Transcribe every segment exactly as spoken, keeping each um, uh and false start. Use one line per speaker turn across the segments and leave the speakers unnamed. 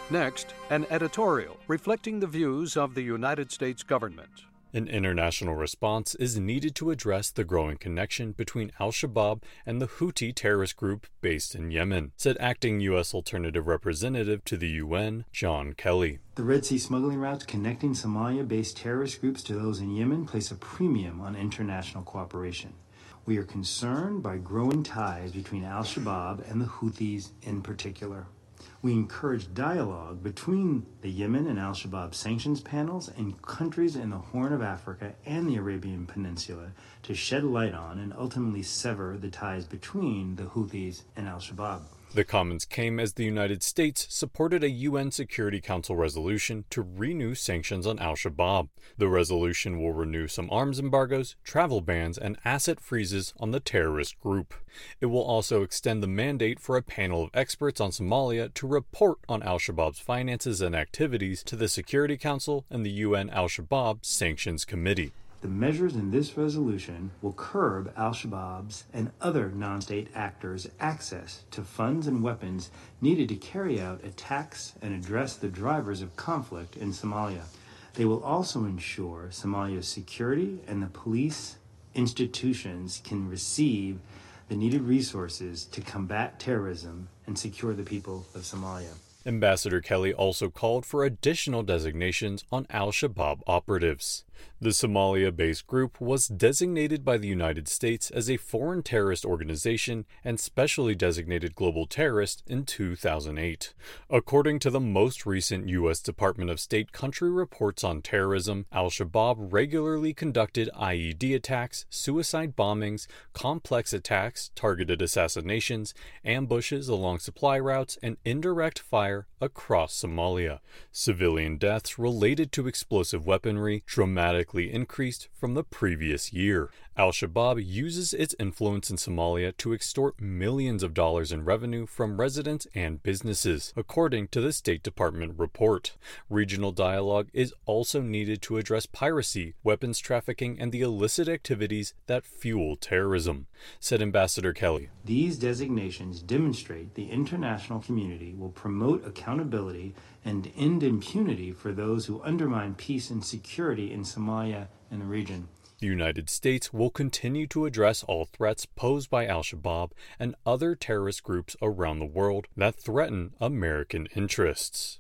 Next, an editorial reflecting the views of the United States government.
An international response is needed to address the growing connection between al-Shabaab and the Houthi terrorist group based in Yemen, said acting U S Alternative Representative to the U N, John Kelly.
The Red Sea smuggling routes connecting Somalia-based terrorist groups to those in Yemen place a premium on international cooperation. We are concerned by growing ties between al-Shabaab and the Houthis in particular. We encourage dialogue between the Yemen and al-Shabaab sanctions panels and countries in the Horn of Africa and the Arabian Peninsula to shed light on and ultimately sever the ties between the Houthis and al-Shabaab.
The comments came as the United States supported a U N Security Council resolution to renew sanctions on al-Shabaab. The resolution will renew some arms embargoes, travel bans, and asset freezes on the terrorist group. It will also extend the mandate for a panel of experts on Somalia to report on al-Shabaab's finances and activities to the Security Council and the U N Al-Shabaab Sanctions Committee.
The measures in this resolution will curb al-Shabaab's and other non-state actors' access to funds and weapons needed to carry out attacks and address the drivers of conflict in Somalia. They will also ensure Somalia's security and the police institutions can receive the needed resources to combat terrorism and secure the people of Somalia.
Ambassador Kelly also called for additional designations on al-Shabaab operatives. The Somalia-based group was designated by the United States as a foreign terrorist organization and specially designated global terrorist in two thousand eight. According to the most recent U S Department of State country reports on terrorism, al-Shabaab regularly conducted I E D attacks, suicide bombings, complex attacks, targeted assassinations, ambushes along supply routes, and indirect fire across Somalia. Civilian deaths related to explosive weaponry dramatically increased from the previous year. Al-Shabaab uses its influence in Somalia to extort millions of dollars in revenue from residents and businesses, according to the State Department report. Regional dialogue is also needed to address piracy, weapons trafficking, and the illicit activities that fuel terrorism, said Ambassador Kelly.
These designations demonstrate the international community will promote accountability and end impunity for those who undermine peace and security in Somalia and the region.
The United States will continue to address all threats posed by al-Shabaab and other terrorist groups around the world that threaten American interests.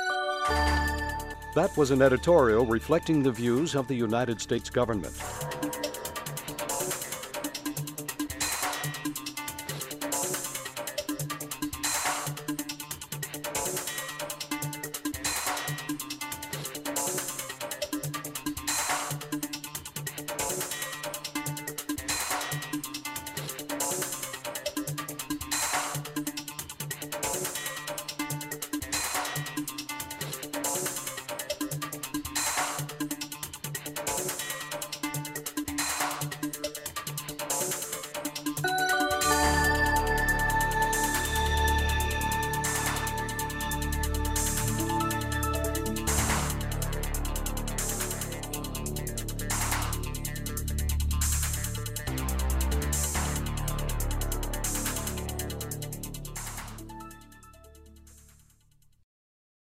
That was an editorial reflecting the views of the United States government.